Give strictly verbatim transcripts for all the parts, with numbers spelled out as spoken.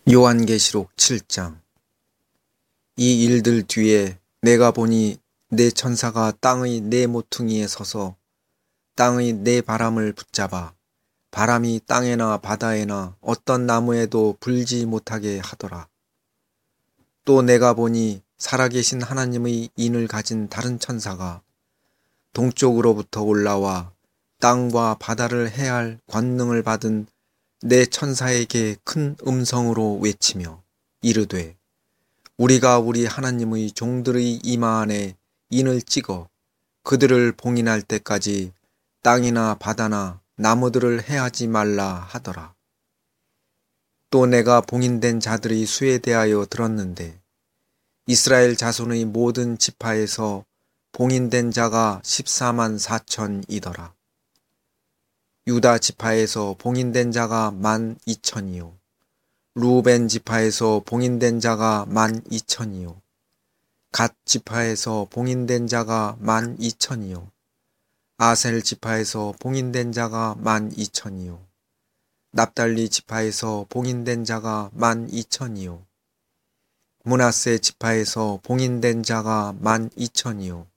요한계시록 칠 장. 이 일들 뒤에 내가 보니 네 천사가 땅의 네 모퉁이에 서서 땅의 네 바람을 붙잡아 바람이 땅에나 바다에나 어떤 나무에도 불지 못하게 하더라. 또 내가 보니 살아계신 하나님의 인을 가진 다른 천사가 동쪽으로부터 올라와 땅과 바다를 해할 권능을 받은 내 천사에게 큰 음성으로 외치며 이르되, 우리가 우리 하나님의 종들의 이마 안에 인을 찍어 그들을 봉인할 때까지 땅이나 바다나 나무들을 해하지 말라 하더라. 또 내가 봉인된 자들의 수에 대하여 들었는데 이스라엘 자손의 모든 지파에서 봉인된 자가 십사만 사천이더라. 유다 지파에서 봉인된 자가 만 이천이요. 루벤 지파에서 봉인된 자가 만 이천이요. 갓 지파에서 봉인된 자가 만 이천이요. 아셀 지파에서 봉인된 자가 만 이천이요. 납달리 지파에서 봉인된 자가 만 이천이요. 므낫세 지파에서 봉인된 자가 만 이천이요.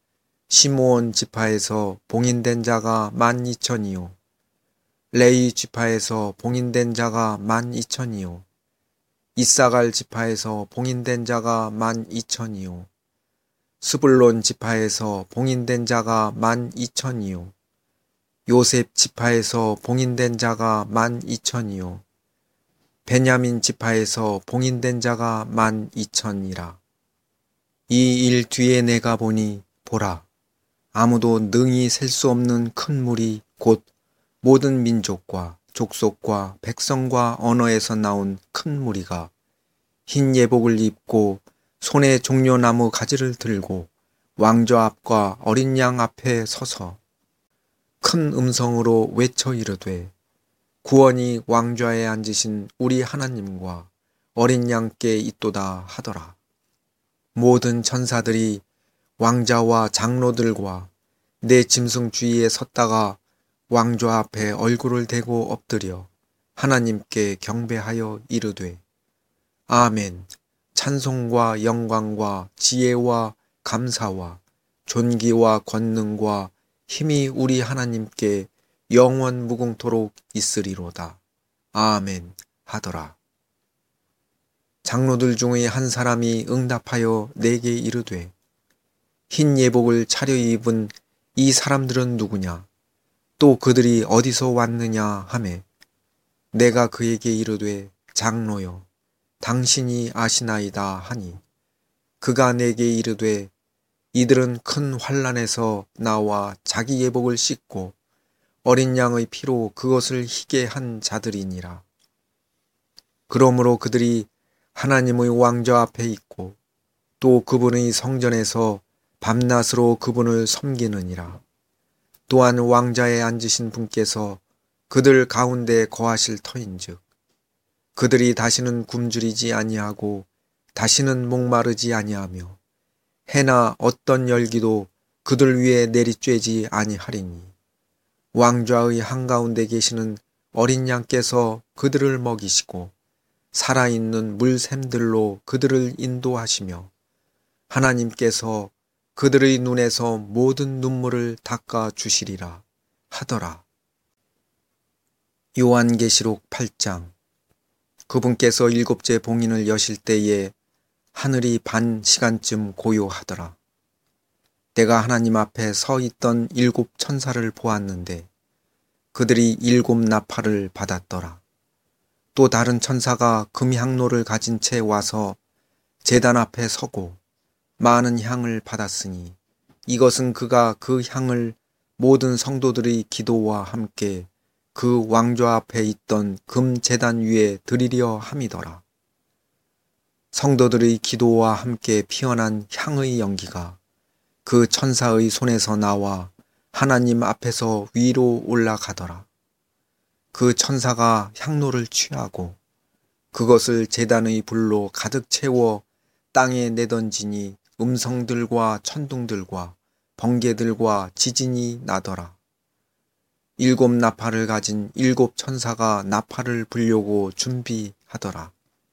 시므온 지파에서 봉인된 자가 만 이천이요. 레위 지파에서 봉인된 자가 만 이천이요. 이사갈 지파에서 봉인된 자가 만 이천이요. 스불론 지파에서 봉인된 자가 만 이천이요. 요셉 지파에서 봉인된 자가 만 이천이요. 베냐민 지파에서 봉인된 자가 만 이천이라. 이 일 뒤에 내가 보니 보라, 아무도 능히 셀 수 없는 큰 물이 곧 모든 민족과 족속과 백성과 언어에서 나온 큰 무리가 흰 예복을 입고 손에 종려나무 가지를 들고 왕좌 앞과 어린 양 앞에 서서 큰 음성으로 외쳐 이르되, 구원이 왕좌에 앉으신 우리 하나님과 어린 양께 있도다 하더라. 모든 천사들이 왕자와 장로들과 내 짐승 주위에 섰다가 왕좌 앞에 얼굴을 대고 엎드려 하나님께 경배하여 이르되, 아멘. 찬송과 영광과 지혜와 감사와 존귀와 권능과 힘이 우리 하나님께 영원 무궁토록 있으리로다. 아멘 하더라. 장로들 중의 한 사람이 응답하여 내게 이르되, 흰 예복을 차려입은 이 사람들은 누구냐? 또 그들이 어디서 왔느냐 하매, 내가 그에게 이르되, 장로여, 당신이 아시나이다 하니, 그가 내게 이르되, 이들은 큰 환난에서 나와 자기 예복을 씻고 어린 양의 피로 그것을 희게 한 자들이니라. 그러므로 그들이 하나님의 왕좌 앞에 있고 또 그분의 성전에서 밤낮으로 그분을 섬기느니라. 또한 왕좌에 앉으신 분께서 그들 가운데 거하실 터인즉 그들이 다시는 굶주리지 아니하고 다시는 목마르지 아니하며 해나 어떤 열기도 그들 위에 내리쬐지 아니하리니, 왕좌의 한가운데 계시는 어린 양께서 그들을 먹이시고 살아있는 물샘들로 그들을 인도하시며 하나님께서 그들의 눈에서 모든 눈물을 닦아 주시리라 하더라. 요한계시록 팔 장. 그분께서 일곱째 봉인을 여실 때에 하늘이 반 시간쯤 고요하더라. 내가 하나님 앞에 서 있던 일곱 천사를 보았는데 그들이 일곱 나팔을 받았더라. 또 다른 천사가 금향로를 가진 채 와서 제단 앞에 서고 많은 향을 받았으니 이것은 그가 그 향을 모든 성도들의 기도와 함께 그 왕좌 앞에 있던 금 제단 위에 드리려 함이더라. 성도들의 기도와 함께 피어난 향의 연기가 그 천사의 손에서 나와 하나님 앞에서 위로 올라가더라. 그 천사가 향로를 취하고 그것을 제단의 불로 가득 채워 땅에 내던지니 음성들과 천둥들과 번개들과 지진이 나더라. 일곱 나팔을 가진 일곱 천사가 나팔을 불려고 준비하더라.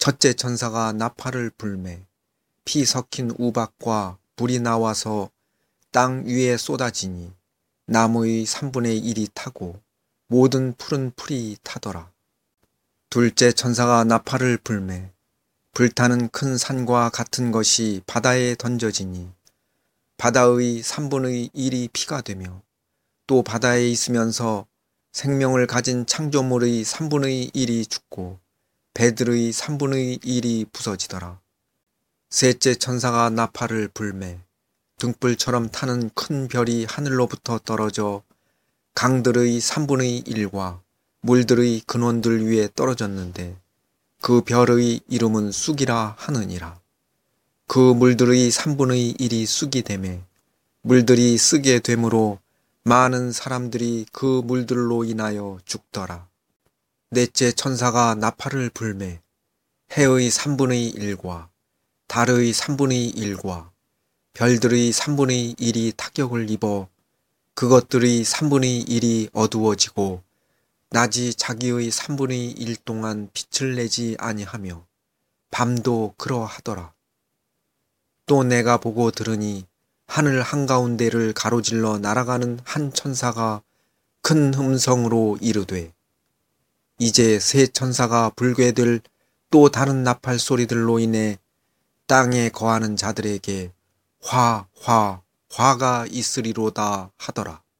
첫째 천사가 나팔을 불매 피 섞인 우박과 불이 나와서 땅 위에 쏟아지니 나무의 삼분의 일이 타고 모든 푸른 풀이 타더라. 둘째 천사가 나팔을 불매 불타는 큰 산과 같은 것이 바다에 던져지니 바다의 삼분의 일이 피가 되며 또 바다에 있으면서 생명을 가진 창조물의 삼분의 일이 죽고 배들의 삼분의 일이 부서지더라. 셋째 천사가 나팔을 불매 등불처럼 타는 큰 별이 하늘로부터 떨어져 강들의 삼분의 일과 물들의 근원들 위에 떨어졌는데 그 별의 이름은 쑥이라 하느니라. 그 물들의 삼분의 일이 쑥이 되매 물들이 쓰게 되므로 많은 사람들이 그 물들로 인하여 죽더라. 넷째 천사가 나팔을 불매 해의 삼분의 일과 달의 삼분의 일과 별들의 삼분의 일이 타격을 입어 그것들의 삼분의 일이 어두워지고 낮이 자기의 삼분의 일 동안 빛을 내지 아니하며 밤도 그러하더라. 또 내가 보고 들으니 하늘 한가운데를 가로질러 날아가는 한 천사가 큰 음성으로 이르되 이제 세 천사가 불게 될 또 다른 나팔 소리들로 인해 땅에 거하는 자들에게 화, 화, 화가 있으리로다 하더라.